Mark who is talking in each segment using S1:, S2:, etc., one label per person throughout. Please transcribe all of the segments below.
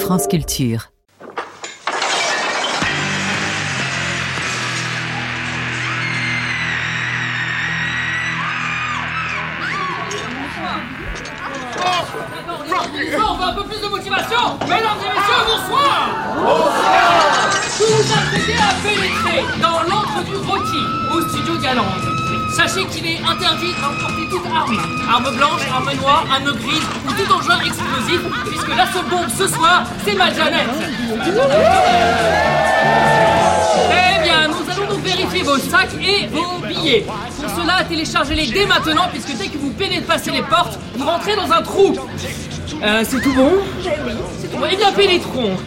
S1: France Culture.
S2: On veut un peu plus de motivation. Mesdames et messieurs, bonsoir. Bonsoir. Vous vous apprêtez à pénétrer dans l'antre du Rocky, au studio Galande. Sachez qu'il est interdit d'emporter toute arme. Arme blanche, arme noire, arme grise ou tout engin explosif, puisque la seule bombe ce soir, c'est ma Jeannette. Eh bien, nous allons donc vérifier vos sacs et vos billets. Pour cela, téléchargez-les dès maintenant, puisque dès que vous pénétrez les portes, vous rentrez dans un trou. C'est tout bon ? Oui, c'est tout bon. Eh bien, pénétrons.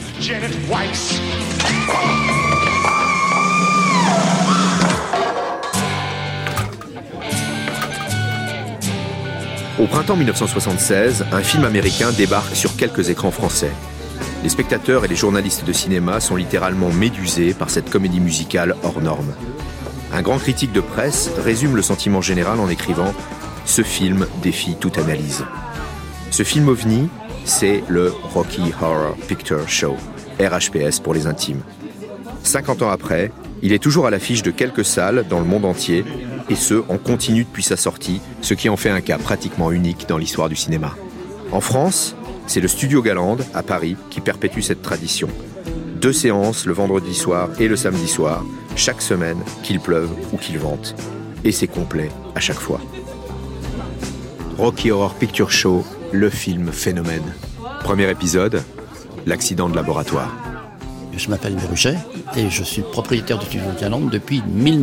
S3: Au printemps 1976, un film américain débarque sur quelques écrans français. Les spectateurs et les journalistes de cinéma sont littéralement médusés par cette comédie musicale hors norme. Un grand critique de presse résume le sentiment général en écrivant « Ce film défie toute analyse ». Ce film ovni, c'est le Rocky Horror Picture Show, RHPS pour les intimes. 50 ans après, il est toujours à l'affiche de quelques salles dans le monde entier, et ce, en continu depuis sa sortie, ce qui en fait un cas pratiquement unique dans l'histoire du cinéma. En France, c'est le Studio Galande, à Paris, qui perpétue cette tradition. 2 séances le vendredi soir et le samedi soir, chaque semaine, qu'il pleuve ou qu'il vente. Et c'est complet à chaque fois. Rocky Horror Picture Show, le film phénomène. Premier épisode, l'accident de laboratoire.
S4: Je m'appelle Méruchet et je suis propriétaire du Studio Galande depuis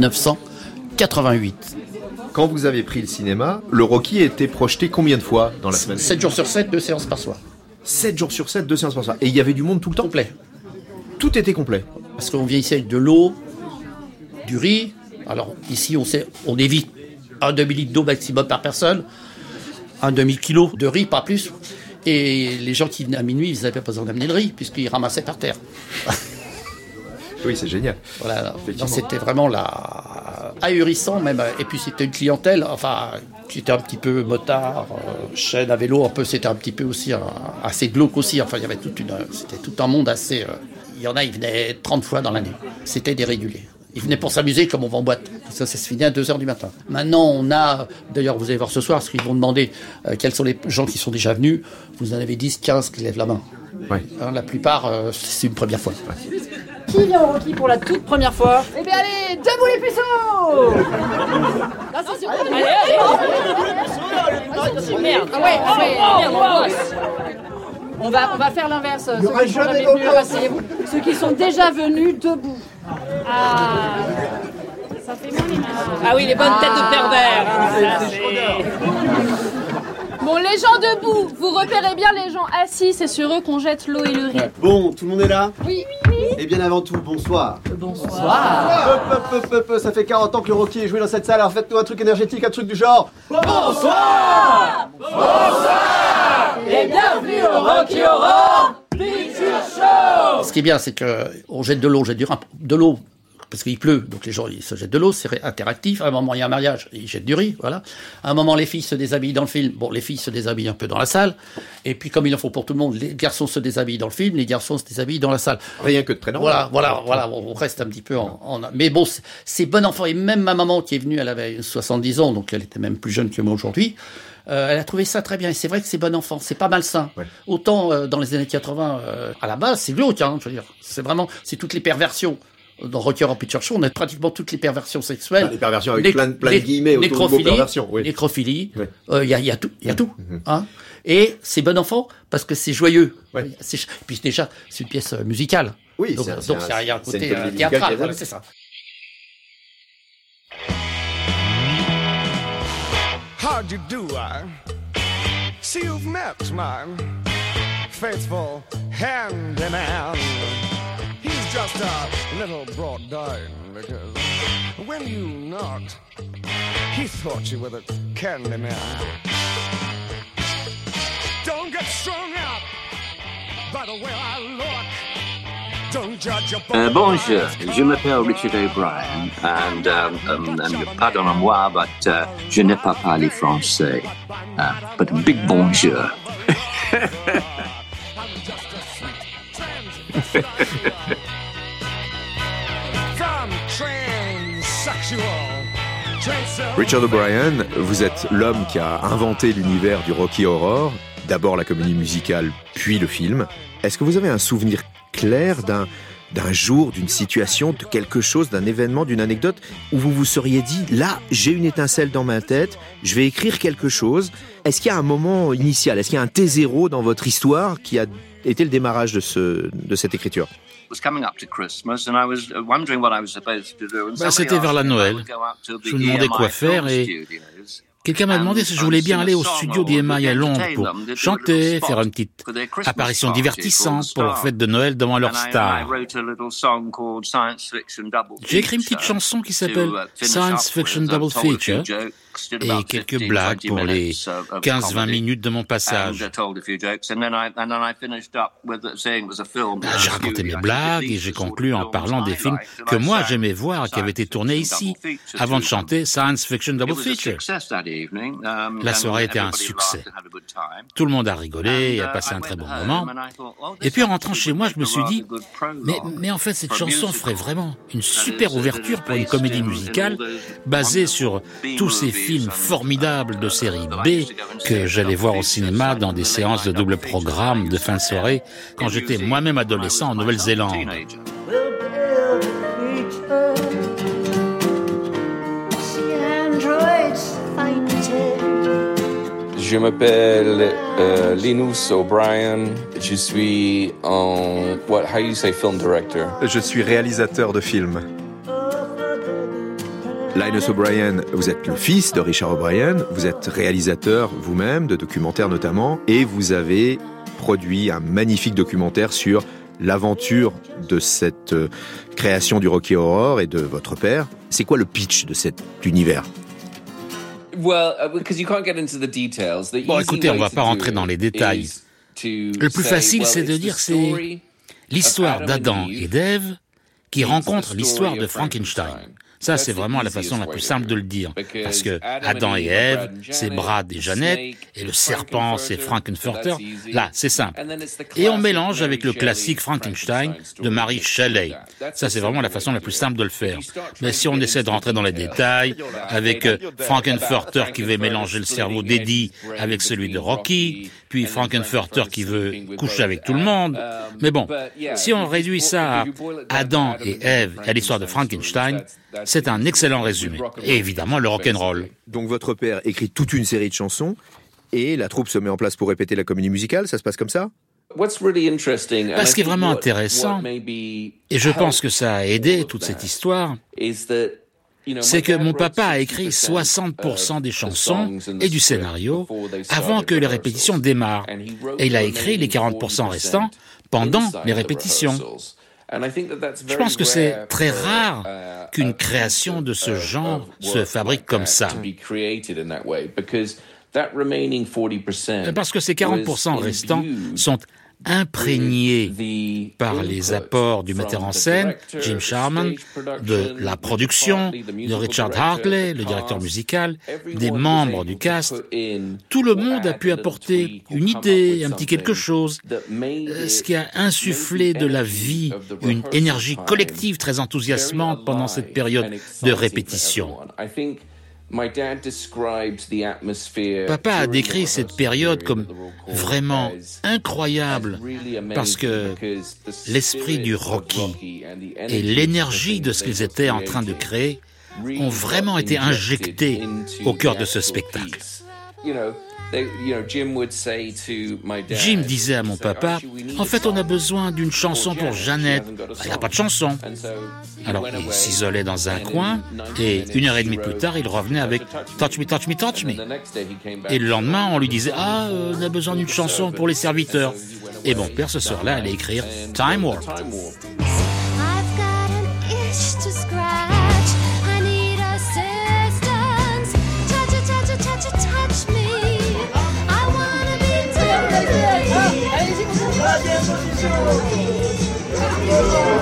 S4: 1988.
S3: Quand vous avez pris le cinéma, le Rocky était projeté combien de fois dans la semaine ?
S4: 7 jours sur 7, 2 séances par soir.
S3: 7 jours sur 7, 2 séances par soir. Et il y avait du monde tout le temps ?
S4: Complet.
S3: Tout était complet.
S4: Parce qu'on vient ici avec de l'eau, du riz. Alors ici, on évite un demi-litre d'eau maximum par personne, un demi-kilo de riz, pas plus. Et les gens qui venaient à minuit, ils n'avaient pas besoin d'amener le riz, puisqu'ils ramassaient par terre.
S3: Oui, c'est génial.
S4: Voilà, donc c'était vraiment ahurissant même. Et puis c'était une clientèle, enfin, qui était un petit peu motard, chaîne à vélo, un peu, c'était un petit peu aussi assez glauque aussi. Enfin, il y avait c'était tout un monde assez. Il y en a, ils venaient 30 fois dans l'année. C'était des réguliers. Ils venaient pour s'amuser comme on va en boîte. Ça se finit à 2h du matin. Maintenant, on a, d'ailleurs, vous allez voir ce soir, parce qu'ils vont demander quels sont les gens qui sont déjà venus. Vous en avez 10, 15 qui lèvent la main.
S3: Ouais.
S4: La plupart, c'est une première fois. Ouais.
S5: Qui vient au Rocky pour la toute première fois ? Eh bien allez, debout les puceaux ! Là, c'est super. Allez. Merde. Ah ouais, on va faire l'inverse. Ceux qui sont jamais venus, asseyez-vous. Ceux qui sont déjà venus, debout. Ah, ça fait mal.
S2: Ah oui, les bonnes têtes de pervers.
S5: Bon, les gens debout, vous repérez bien les gens assis, c'est sur eux qu'on jette l'eau et le riz.
S6: Bon, tout le monde est là ?
S5: Oui.
S6: Et bien avant tout, bonsoir.
S5: Bonsoir.
S6: Ça fait 40 ans que le Rocky est joué dans cette salle, alors faites-nous un truc énergétique, un truc du genre.
S2: Bonsoir. Et bienvenue au Rocky Horror Picture Show.
S4: Ce qui est bien, c'est qu'on jette de l'eau, de l'eau, parce qu'il pleut, donc les gens ils se jettent de l'eau, c'est interactif. À un moment, il y a un mariage, ils jettent du riz, voilà. À un moment, les filles se déshabillent dans le film. Bon, les filles se déshabillent un peu dans la salle. Et puis, comme il en faut pour tout le monde, les garçons se déshabillent dans le film, les garçons se déshabillent dans la salle.
S3: Rien que de très normal.
S4: Voilà, on reste un petit peu Mais bon, c'est bon enfant. Et même ma maman qui est venue, elle avait 70 ans, donc elle était même plus jeune que moi aujourd'hui. Elle a trouvé ça très bien. Et c'est vrai que c'est bon enfant, c'est pas malsain. Ouais. Autant dans les années 80, à la base, c'est glauque, je veux dire. C'est toutes les perversions. Dans Rocky Horror Picture Show, on a pratiquement toutes les perversions sexuelles.
S3: Les perversions avec plein de guillemets autour de perversion. Oui.
S4: Nécrophilie, y a tout. Hein. Et c'est bon enfant parce que c'est joyeux. Ouais. Puis déjà, c'est une pièce musicale.
S3: Oui,
S4: donc il y a un côté théâtral. Voilà, c'est ça.
S7: How'd you do, see you've met my faithful handyman. He's just a little brought down because when you knocked, he thought you were the candy man. Don't get strung up by the way I look. Don't judge a book.
S8: Bonjour, je m'appelle Richard O'Brien and pardonnez-moi, but je n'ai pas parlé français. But big bonjour.
S3: Richard O'Brien, vous êtes l'homme qui a inventé l'univers du Rocky Horror, d'abord la comédie musicale, puis le film. Est-ce que vous avez un souvenir clair d'un jour, d'une situation, de quelque chose, d'un événement, d'une anecdote où vous vous seriez dit, là, j'ai une étincelle dans ma tête, je vais écrire quelque chose. Est-ce qu'il y a un moment initial, est-ce qu'il y a un T0 dans votre histoire qui a été le démarrage de cette écriture?
S1: C'était vers la Noël. Je me demandais quoi faire et quelqu'un m'a demandé si je voulais bien aller au studio d'EMI à Londres pour chanter, faire une petite apparition divertissante pour leur fête de Noël devant leur star. J'ai écrit une petite chanson qui s'appelle Science Fiction Double Feature et quelques blagues pour les 15-20 minutes de mon passage. J'ai raconté mes blagues et j'ai conclu en parlant des films que moi j'aimais voir et qui avaient été tournés ici, avant de chanter Science Fiction Double Feature. La soirée était un succès. Tout le monde a rigolé et a passé un très bon moment. Et puis en rentrant chez moi, je me suis dit, mais en fait cette chanson ferait vraiment une super ouverture pour une comédie musicale basée sur tous ces films formidables de série B que j'allais voir au cinéma dans des séances de double programme de fin de soirée quand j'étais moi-même adolescent en Nouvelle-Zélande.
S9: Je m'appelle Linus O'Brien. Je suis film director.
S3: Je suis réalisateur de films. Linus O'Brien, vous êtes le fils de Richard O'Brien, vous êtes réalisateur vous-même, de documentaires notamment, et vous avez produit un magnifique documentaire sur l'aventure de cette création du Rocky Horror et de votre père. C'est quoi le pitch de cet univers ?
S1: Bon, écoutez, on va pas rentrer dans les détails. Le plus facile, c'est de dire c'est l'histoire d'Adam et d'Ève qui rencontrent l'histoire de Frankenstein. Ça, c'est vraiment la façon la plus simple de le dire. Parce que Adam et Ève, c'est Brad et Janet, et le serpent, c'est Frankenfurter. Là, c'est simple. Et on mélange avec le classique Frankenstein de Mary Shelley. Ça, c'est vraiment la façon la plus simple de le faire. Mais si on essaie de rentrer dans les détails, avec Frankenfurter qui veut mélanger le cerveau d'Eddie avec celui de Rocky, puis Frankenfurter qui veut coucher avec tout le monde. Mais bon, si on réduit ça à Adam et Ève et à l'histoire de Frankenstein, c'est un excellent résumé. Et évidemment, le rock'n'roll.
S3: Donc votre père écrit toute une série de chansons et la troupe se met en place pour répéter la comédie musicale, ça se passe comme ça ?
S1: Ce qui est vraiment intéressant, et je pense que ça a aidé toute cette histoire, c'est que mon papa a écrit 60% des chansons et du scénario avant que les répétitions démarrent. Et il a écrit les 40% restants pendant les répétitions. Je pense que c'est très rare qu'une création de ce genre se fabrique comme ça. Parce que ces 40% restants sont imprégné par les apports du metteur en scène, Jim Sharman, de la production, de Richard Hartley, le directeur musical, des membres du cast. Tout le monde a pu apporter une idée, un petit quelque chose, ce qui a insufflé de la vie, une énergie collective très enthousiasmante pendant cette période de répétition. Papa a décrit cette période comme vraiment incroyable parce que l'esprit du Rocky et l'énergie de ce qu'ils étaient en train de créer ont vraiment été injectés au cœur de ce spectacle. Jim disait à mon papa, en fait, on a besoin d'une chanson pour Jeannette. Il n'y a pas de chanson. Alors, il s'isolait dans un coin, et 1h30 plus tard, il revenait avec Touch Me, Touch Me, Touch Me. Et le lendemain, on lui disait, on a besoin d'une chanson pour les serviteurs. Et mon père, ce soir-là, allait écrire Time Warp.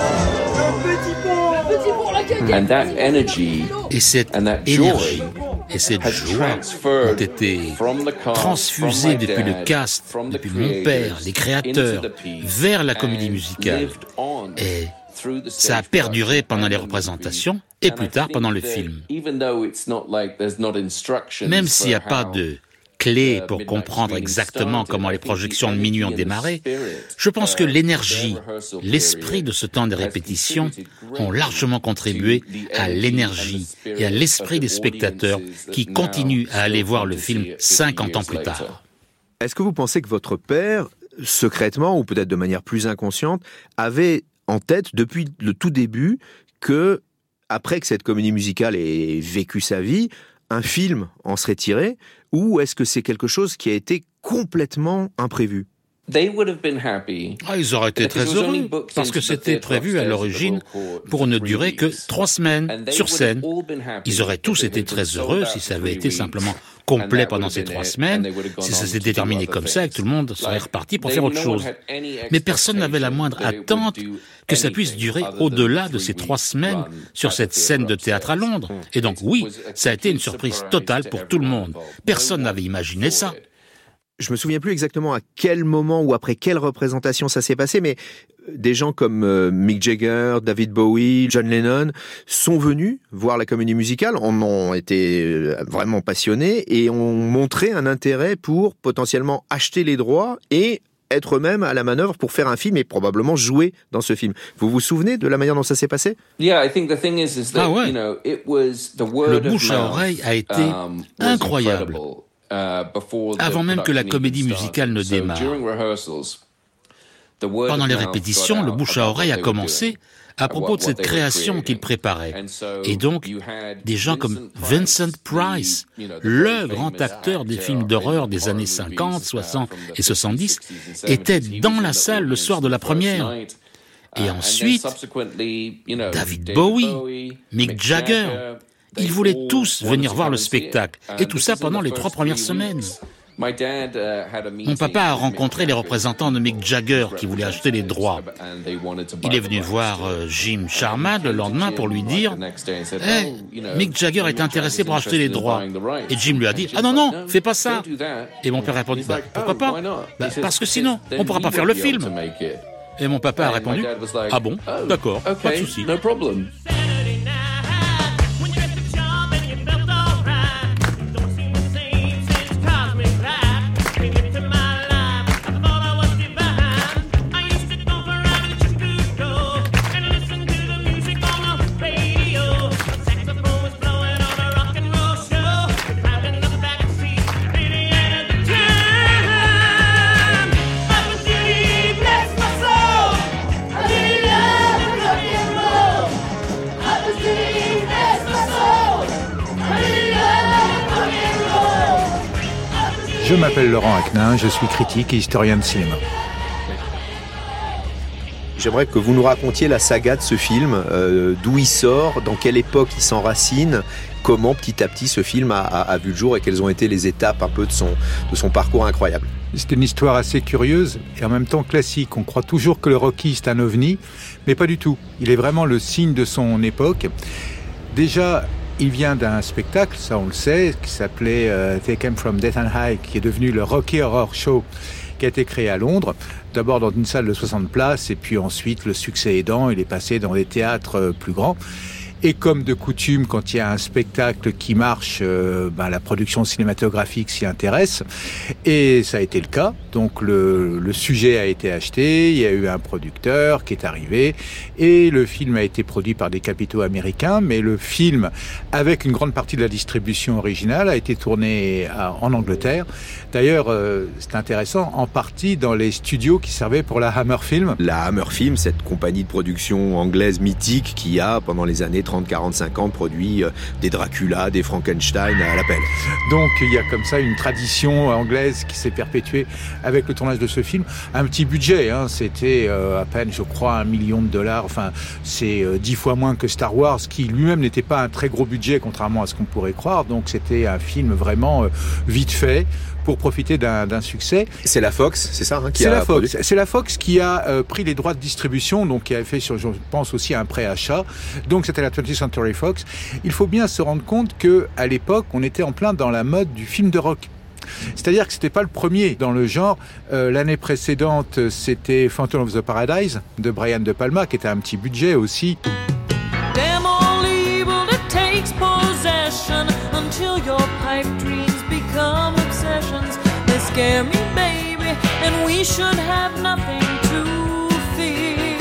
S1: Et cette énergie et cette joie ont été transfusées depuis le cast, depuis mon père, les créateurs, vers la comédie musicale. Et ça a perduré pendant les représentations et plus tard pendant le film. Même s'il n'y a pas de clé pour comprendre exactement comment les projections de minuit ont démarré, je pense que l'énergie, l'esprit de ce temps de répétition ont largement contribué à l'énergie et à l'esprit des spectateurs qui continuent à aller voir le film 50 ans plus tard.
S3: Est-ce que vous pensez que votre père, secrètement ou peut-être de manière plus inconsciente, avait en tête depuis le tout début que, après que cette comédie musicale ait vécu sa vie, un film en serait tiré, ou est-ce que c'est quelque chose qui a été complètement imprévu ?
S1: Ils auraient été très heureux, parce que c'était prévu à l'origine pour ne durer que 3 semaines sur scène. Ils auraient tous été très heureux si ça avait été simplement complet pendant ces 3 semaines, si ça s'était terminé comme ça et que tout le monde serait reparti pour faire autre chose. Mais personne n'avait la moindre attente que ça puisse durer au-delà de ces 3 semaines sur cette scène de théâtre à Londres. Et donc oui, ça a été une surprise totale pour tout le monde. Personne n'avait imaginé ça.
S3: Je me souviens plus exactement à quel moment ou après quelle représentation ça s'est passé, mais des gens comme Mick Jagger, David Bowie, John Lennon sont venus voir la comédie musicale, en ont été vraiment passionnés et ont montré un intérêt pour potentiellement acheter les droits et être eux-mêmes à la manœuvre pour faire un film et probablement jouer dans ce film. Vous vous souvenez de la manière dont ça s'est passé ?
S1: Le bouche à oreille a été incroyable. Avant même que la comédie musicale ne démarre. Pendant les répétitions, le bouche à oreille a commencé à propos de cette création qu'il préparait. Et donc, des gens comme Vincent Price, le grand acteur des films d'horreur des années 50, 60 et 70, étaient dans la salle le soir de la première. Et ensuite, David Bowie, Mick Jagger, ils voulaient tous venir voir le spectacle, et tout ça pendant les 3 premières semaines. Mon papa a rencontré les représentants de Mick Jagger qui voulaient acheter les droits. Il est venu voir Jim Sharman le lendemain pour lui dire « Hey, Mick Jagger est intéressé pour acheter les droits. » Et Jim lui a dit « Ah non, fais pas ça !» Et mon père a répondu « Pourquoi pas ? Parce que sinon, on pourra pas faire le film. » Et mon papa a répondu « Ah bon ? D'accord, pas de souci. »
S10: Je m'appelle Laurent Aknin, je suis critique et historien de cinéma.
S3: J'aimerais que vous nous racontiez la saga de ce film, d'où il sort, dans quelle époque il s'enracine, comment petit à petit ce film a vu le jour et quelles ont été les étapes un peu de son parcours incroyable.
S10: C'est une histoire assez curieuse et en même temps classique. On croit toujours que le Rocky c'est un ovni, mais pas du tout. Il est vraiment le signe de son époque. Déjà, il vient d'un spectacle, ça on le sait, qui s'appelait They Came From Death and High, qui est devenu le Rocky Horror Show, qui a été créé à Londres, d'abord dans une salle de 60 places, et puis ensuite, le succès aidant, il est passé dans des théâtres plus grands. Et comme de coutume, quand il y a un spectacle qui marche, la production cinématographique s'y intéresse. Et ça a été le cas. Donc le sujet a été acheté, il y a eu un producteur qui est arrivé, et le film a été produit par des capitaux américains, mais le film, avec une grande partie de la distribution originale, a été tourné en Angleterre. D'ailleurs, c'est intéressant, en partie dans les studios qui servaient pour la Hammer Film.
S3: La Hammer Film, cette compagnie de production anglaise mythique qui a, pendant les années 30, 40, 50, produit des Dracula, des Frankenstein à l'appel.
S10: Donc il y a comme ça une tradition anglaise qui s'est perpétuée avec le tournage de ce film. Un petit budget, c'était à peine, je crois, $1 million. Enfin, c'est 10 fois moins que Star Wars, qui lui-même n'était pas un très gros budget, contrairement à ce qu'on pourrait croire. Donc c'était un film vraiment vite fait, pour profiter d'un succès.
S3: C'est la Fox, c'est ça qui
S10: c'est
S3: a
S10: la Fox.
S3: produit.
S10: C'est la Fox qui a pris les droits de distribution, donc qui avait fait, je pense, aussi un préachat. Donc c'était la 20th Century Fox. Il faut bien se rendre compte que à l'époque, on était en plein dans la mode du film de rock. C'est-à-dire que c'était pas le premier dans le genre. L'année précédente, c'était Phantom of the Paradise de Brian De Palma, qui était un petit budget aussi.
S11: Damn all evil that takes possession until your pipe dreams become obsessions. They scare me, baby, and we should have nothing to fear.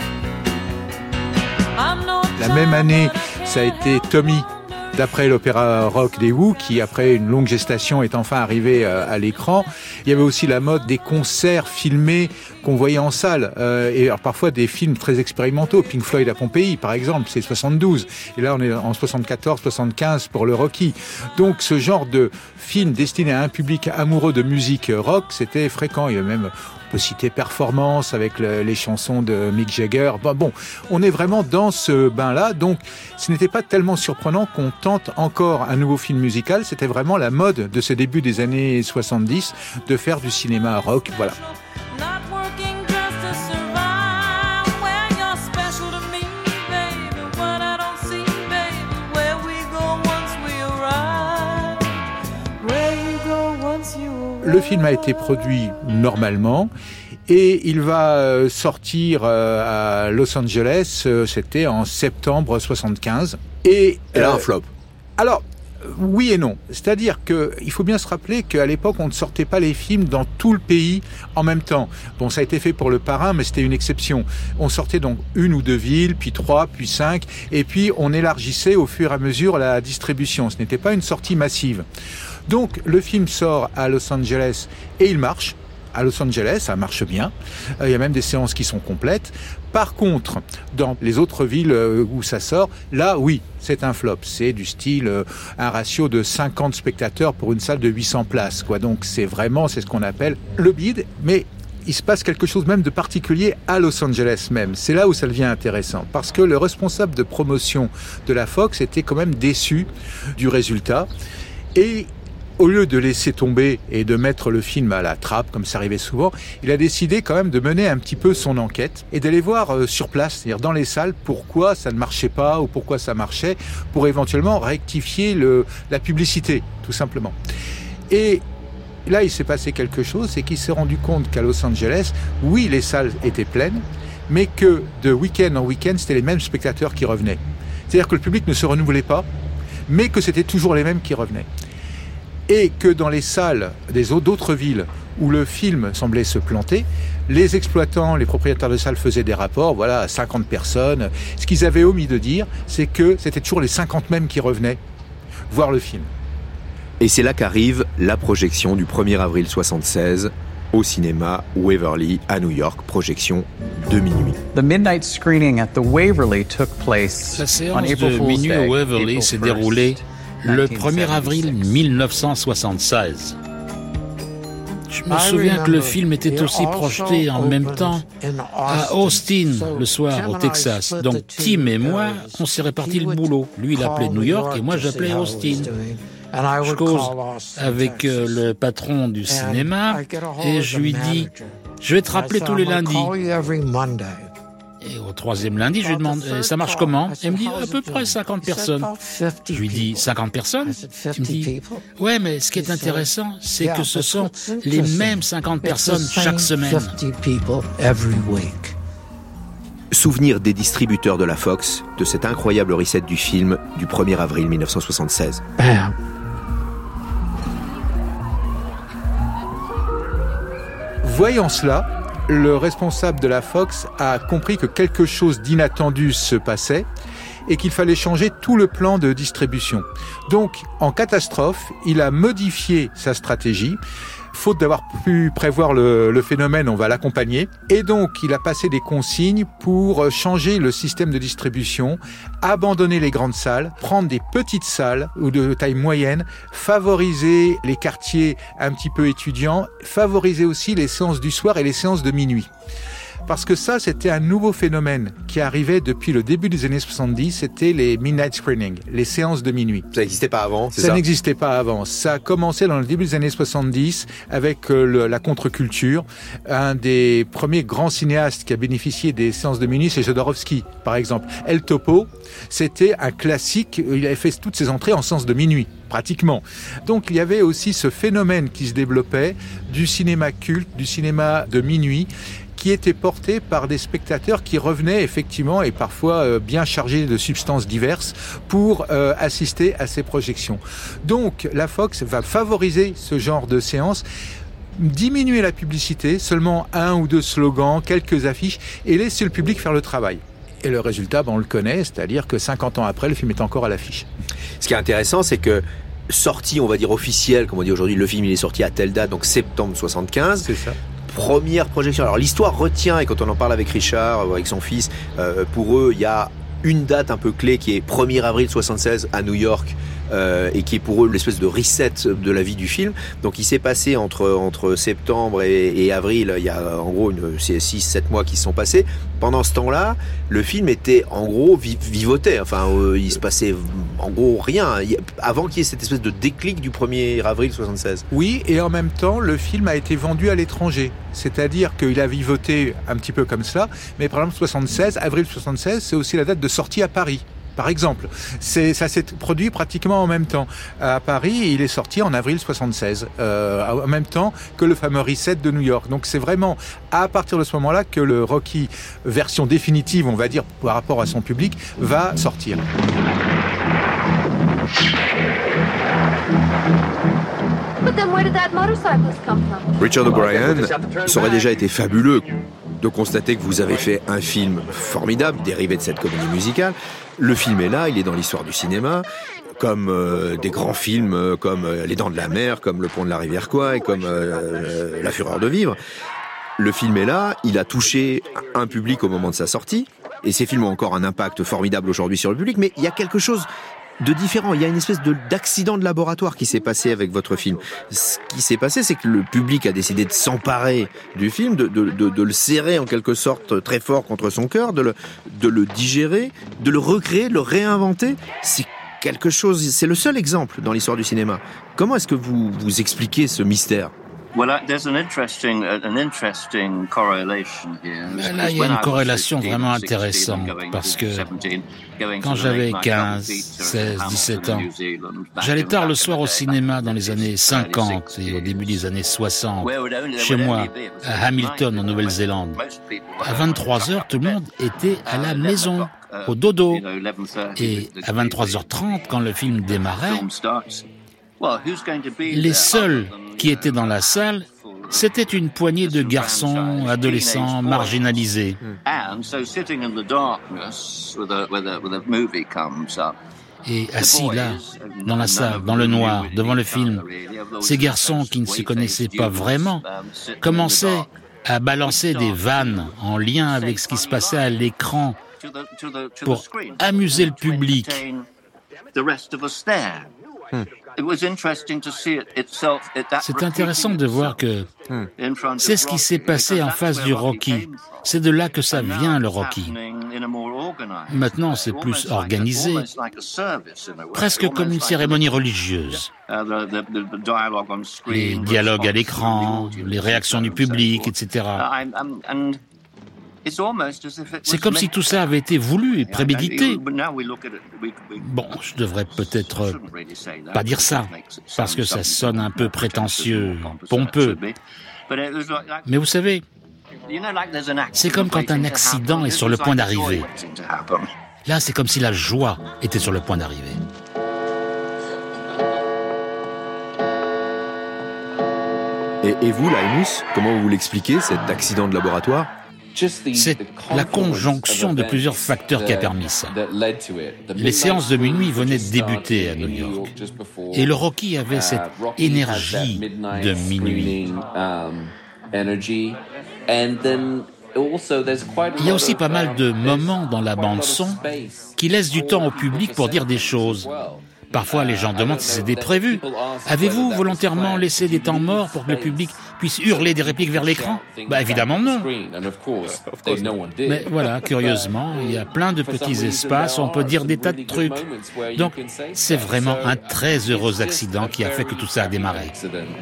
S10: La même année, ça a été Tommy, d'après l'opéra rock des Who, qui après une longue gestation est enfin arrivé à l'écran. Il y avait aussi la mode des concerts filmés qu'on voyait en salle, et alors parfois des films très expérimentaux. Pink Floyd à Pompéi, par exemple, c'est 72, et là on est en 74, 75 pour le Rocky. Donc ce genre de film destiné à un public amoureux de musique rock, c'était fréquent. Il y a même, on peut citer Performance avec les chansons de Mick Jagger. Bon, on est vraiment dans ce bain-là, donc ce n'était pas tellement surprenant qu'on tente encore un nouveau film musical. C'était vraiment la mode de ce début des années 70 de faire du cinéma rock, voilà. Le film a été produit normalement et il va sortir à Los Angeles, c'était en septembre 75. Et
S3: là, un flop.
S10: Alors, oui et non. C'est-à-dire qu'il faut bien se rappeler qu'à l'époque, on ne sortait pas les films dans tout le pays en même temps. Bon, ça a été fait pour Le Parrain, mais c'était une exception. On sortait donc 1 ou 2 villes, puis 3, puis 5, et puis on élargissait au fur et à mesure la distribution. Ce n'était pas une sortie massive. Donc, le film sort à Los Angeles et il marche. À Los Angeles, ça marche bien. Il y a même des séances qui sont complètes. Par contre, dans les autres villes où ça sort, là, oui, c'est un flop. C'est du style un ratio de 50 spectateurs pour une salle de 800 places, quoi. Donc, c'est ce qu'on appelle le bide. Mais il se passe quelque chose même de particulier à Los Angeles même. C'est là où ça devient intéressant. Parce que le responsable de promotion de la Fox était quand même déçu du résultat. Et au lieu de laisser tomber et de mettre le film à la trappe, comme ça arrivait souvent, il a décidé quand même de mener un petit peu son enquête et d'aller voir sur place, c'est-à-dire dans les salles, pourquoi ça ne marchait pas ou pourquoi ça marchait, pour éventuellement rectifier la publicité, tout simplement. Et là, il s'est passé quelque chose, c'est qu'il s'est rendu compte qu'à Los Angeles, oui, les salles étaient pleines, mais que de week-end en week-end, c'était les mêmes spectateurs qui revenaient. C'est-à-dire que le public ne se renouvelait pas, mais que c'était toujours les mêmes qui revenaient. Et que dans les salles d'autres villes où le film semblait se planter, les exploitants, les propriétaires de salles faisaient des rapports, voilà, à 50 personnes. Ce qu'ils avaient omis de dire, c'est que c'était toujours les 50 mêmes qui revenaient voir le film.
S3: Et c'est là qu'arrive la projection du 1er avril 76 au cinéma Waverly à New York, projection de minuit.
S12: The midnight screening at the Waverly took place.
S1: La séance de minuit au Waverly s'est déroulée le 1er avril 1976. Je me souviens que le film était aussi projeté en même temps à Austin, le soir, au Texas. Donc Tim et moi, on s'est réparti le boulot. Lui, il appelait New York et moi, j'appelais Austin. Je cause avec le patron du cinéma et je lui dis « Je vais te rappeler tous les lundis ». Et au 3e lundi, je lui demande « Ça marche comment ?» Il me dit « À peu près 50 personnes ». Je lui dis « 50 personnes ?» Il me dit « Ouais, mais ce qui est intéressant, c'est que ce sont les mêmes 50 personnes chaque semaine. »
S3: Souvenir des distributeurs de la Fox de cette incroyable recette du film du 1er avril 1976.
S4: Bam.
S10: Voyant cela, le responsable de la Fox a compris que quelque chose d'inattendu se passait et qu'il fallait changer tout le plan de distribution. Donc, en catastrophe, il a modifié sa stratégie. Faute d'avoir pu prévoir le phénomène, on va l'accompagner. Et donc, il a passé des consignes pour changer le système de distribution, abandonner les grandes salles, prendre des petites salles ou de taille moyenne, favoriser les quartiers un petit peu étudiants, favoriser aussi les séances du soir et les séances de minuit. parce que ça, c'était un nouveau phénomène qui arrivait depuis le début des années 70, c'était les midnight screenings, les séances de minuit.
S3: Ça n'existait pas avant, c'est ça?
S10: Ça n'existait pas avant. Ça a commencé dans le début des années 70 avec la contre-culture. Un des premiers grands cinéastes qui a bénéficié des séances de minuit, c'est Jodorowsky, par exemple. El Topo, c'était un classique, il avait fait toutes ses entrées en séance de minuit, pratiquement. Donc il y avait aussi ce phénomène qui se développait du cinéma culte, du cinéma de minuit, qui était porté par des spectateurs qui revenaient effectivement et parfois bien chargés de substances diverses pour assister à ces projections. Donc la Fox va favoriser ce genre de séance, diminuer la publicité, seulement 1 ou 2 slogans, quelques affiches et laisser le public faire le travail. Et le résultat, on le connaît, c'est-à-dire que 50 ans après, le film est encore à l'affiche.
S3: Ce qui est intéressant, c'est que sortie, on va dire officielle, comme on dit aujourd'hui, le film il est sorti à telle date, donc septembre 75.
S10: C'est ça.
S3: Première projection. Alors l'histoire retient, et quand on en parle avec Richard, avec son fils, pour eux, il y a une date un peu clé qui est 1er avril 76 à New York, et qui est pour eux l'espèce de reset de la vie du film. Donc il s'est passé entre septembre et avril, il y a en gros 6-7 mois qui se sont passés. Pendant ce temps-là, le film était en gros vivotait. Enfin, il se passait en gros rien avant qu'il y ait cette espèce de déclic du 1er avril 76.
S10: Oui, et en même temps, le film a été vendu à l'étranger. C'est-à-dire qu'il a vivoté un petit peu comme cela. Mais par exemple, avril 76, c'est aussi la date de sortie à Paris. Par exemple, ça s'est produit pratiquement en même temps. À Paris, il est sorti en avril 76, en même temps que le fameux reset de New York. Donc c'est vraiment à partir de ce moment-là que le Rocky, version définitive, on va dire, par rapport à son public, va sortir.
S3: Richard O'Brien, ça aurait déjà été fabuleux de constater que vous avez fait un film formidable, dérivé de cette comédie musicale. Le film est là, il est dans l'histoire du cinéma, comme des grands films comme Les Dents de la Mer, comme Le Pont de la Rivière Kwai, comme La Fureur de vivre. Le film est là, il a touché un public au moment de sa sortie, et ces films ont encore un impact formidable aujourd'hui sur le public, mais il y a quelque chose de différent. Il y a une espèce d'accident de laboratoire qui s'est passé avec votre film. Ce qui s'est passé, c'est que le public a décidé de s'emparer du film, de le serrer en quelque sorte très fort contre son cœur, de le digérer, de le recréer, de le réinventer. C'est quelque chose, c'est le seul exemple dans l'histoire du cinéma. Comment est-ce que vous expliquez ce mystère?
S1: Là, il y a une corrélation vraiment intéressante, parce que quand j'avais 15, 16, 17 ans, j'allais tard le soir au cinéma dans les années 50 et au début des années 60, chez moi, à Hamilton, en Nouvelle-Zélande. À 23h, tout le monde était à la maison, au dodo. Et à 23h30, quand le film démarrait, les seuls qui étaient dans la salle, c'était une poignée de garçons, adolescents, marginalisés. Et assis là, dans la salle, dans le noir, devant le film, ces garçons qui ne se connaissaient pas vraiment commençaient à balancer des vannes en lien avec ce qui se passait à l'écran pour amuser le public. C'est intéressant de voir que c'est ce qui s'est passé en face du Rocky. C'est de là que ça vient, le Rocky. Maintenant, c'est plus organisé, presque comme une cérémonie religieuse. Les dialogues à l'écran, les réactions du public, etc. C'est comme si tout ça avait été voulu et prémédité. Bon, je devrais peut-être pas dire ça, parce que ça sonne un peu prétentieux, pompeux. Mais vous savez, c'est comme quand un accident est sur le point d'arriver. Là, c'est comme si la joie était sur le point d'arriver.
S3: Et vous, Linus, comment vous l'expliquez, cet accident de laboratoire ?
S1: C'est la conjonction de plusieurs facteurs qui a permis ça. Les séances de minuit venaient de débuter à New York. Et le Rocky avait cette énergie de minuit. Il y a aussi pas mal de moments dans la bande-son qui laissent du temps au public pour dire des choses. Parfois, les gens demandent si c'était prévu. Avez-vous volontairement laissé des temps morts pour que le public puisse hurler des répliques vers l'écran ? Évidemment non. Mais voilà, curieusement, il y a plein de petits espaces où on peut dire des tas de trucs. Donc, c'est vraiment un très heureux accident qui a fait que tout ça a démarré.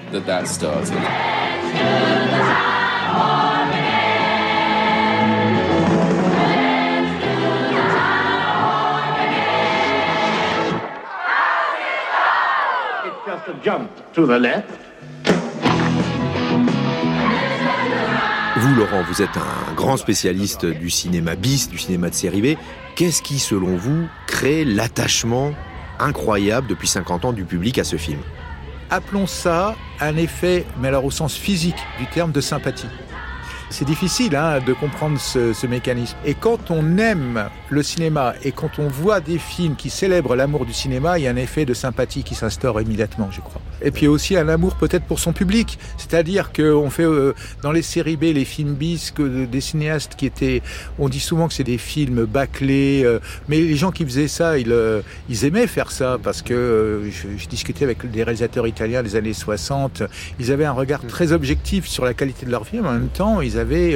S3: Vous, Laurent, vous êtes un grand spécialiste du cinéma bis, du cinéma de série B. Qu'est-ce qui, selon vous, crée l'attachement incroyable depuis 50 ans du public à ce film ?
S10: Appelons ça un effet, mais alors au sens physique du terme, de sympathie. C'est difficile de comprendre ce mécanisme. Et quand on aime le cinéma et quand on voit des films qui célèbrent l'amour du cinéma, il y a un effet de sympathie qui s'instaure immédiatement, je crois. Et puis aussi un amour peut-être pour son public. C'est-à-dire qu'on fait dans les séries B, les films bis, des cinéastes qui étaient... On dit souvent que c'est des films bâclés, mais les gens qui faisaient ça, ils aimaient faire ça parce que je discutais avec des réalisateurs italiens des années 60. Ils avaient un regard très objectif sur la qualité de leurs films. En même temps, ils avaient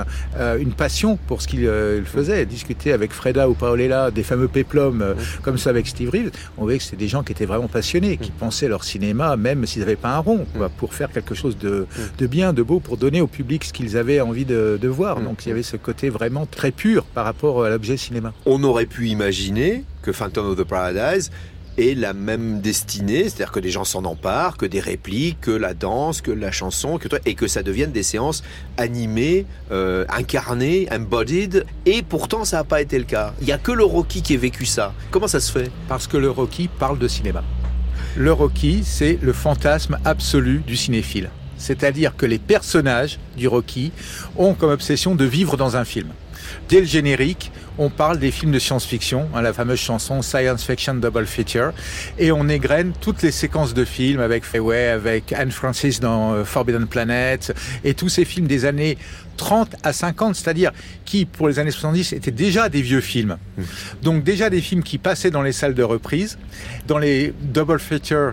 S10: une passion pour ce qu'ils faisaient. Discuter avec Freda ou Paolela des fameux péplums comme ça avec Steve Reeves, on voyait que c'était des gens qui étaient vraiment passionnés, qui pensaient leur cinéma même s'ils n'avaient pas un rond, pour faire quelque chose de bien, de beau, pour donner au public ce qu'ils avaient envie de voir. Donc il y avait ce côté vraiment très pur par rapport à l'objet cinéma.
S3: On aurait pu imaginer que Phantom of the Paradise ait la même destinée, c'est-à-dire que des gens s'en emparent, que des répliques, que la danse, que la chanson, et que ça devienne des séances animées, incarnées, embodied, et pourtant ça n'a pas été le cas. Il n'y a que le Rocky qui ait vécu ça. Comment ça se fait ?
S10: Parce que le Rocky parle de cinéma. Le Rocky, c'est le fantasme absolu du cinéphile. C'est-à-dire que les personnages du Rocky ont comme obsession de vivre dans un film. Dès le générique, on parle des films de science-fiction, la fameuse chanson Science Fiction Double Feature, et on égrène toutes les séquences de films avec Anne Francis dans Forbidden Planet, et tous ces films des années 30 à 50, c'est-à-dire qui, pour les années 70, étaient déjà des vieux films. Donc déjà des films qui passaient dans les salles de reprise, dans les double feature,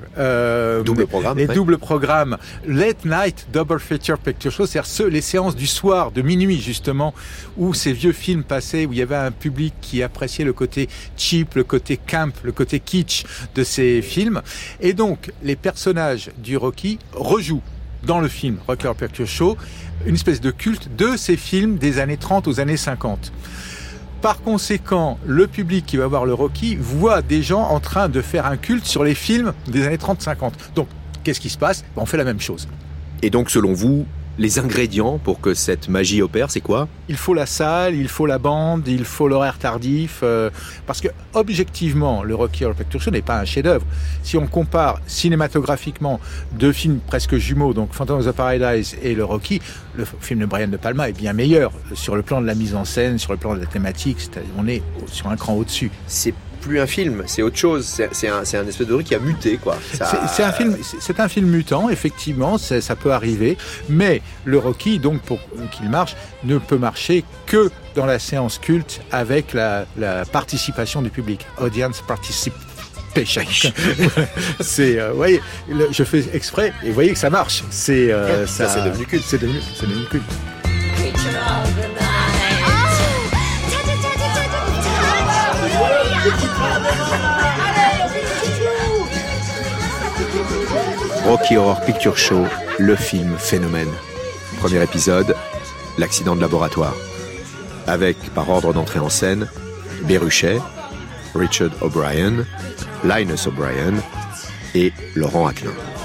S10: double programmes, late night double feature picture show, c'est-à-dire les séances du soir, de minuit justement, où ces vieux films passaient, où il y avait un public qui appréciait le côté cheap, le côté camp, le côté kitsch de ces films. Et donc, les personnages du Rocky rejouent dans le film Rocky Horror Picture Show une espèce de culte de ces films des années 30 aux années 50. Par conséquent, le public qui va voir le Rocky voit des gens en train de faire un culte sur les films des années 30-50. Donc, qu'est-ce qui se passe ? On fait la même chose.
S3: Et donc, selon vous, les ingrédients pour que cette magie opère, c'est quoi ?
S10: Il faut la salle, il faut la bande, il faut l'horaire tardif, parce que objectivement, le Rocky Horror Picture Show n'est pas un chef-d'œuvre. Si on compare cinématographiquement deux films presque jumeaux, donc Phantom of the Paradise et le Rocky, le film de Brian De Palma est bien meilleur sur le plan de la mise en scène, sur le plan de la thématique. On est sur un cran au-dessus.
S3: C'est plus un film, c'est autre chose. C'est un espèce de truc qui a muté, quoi.
S10: C'est un film mutant, effectivement, ça peut arriver, mais le Rocky, donc pour qu'il marche, ne peut marcher que dans la séance culte avec la participation du public. Audience participation. Voyez, je fais exprès et vous voyez que ça marche. C'est
S3: devenu culte.
S10: C'est devenu culte.
S3: Rocky Horror Picture Show, le film phénomène. Premier épisode, l'accident de laboratoire. Avec, par ordre d'entrée en scène, Beruchet, Richard O'Brien, Linus O'Brien et Laurent Acklin.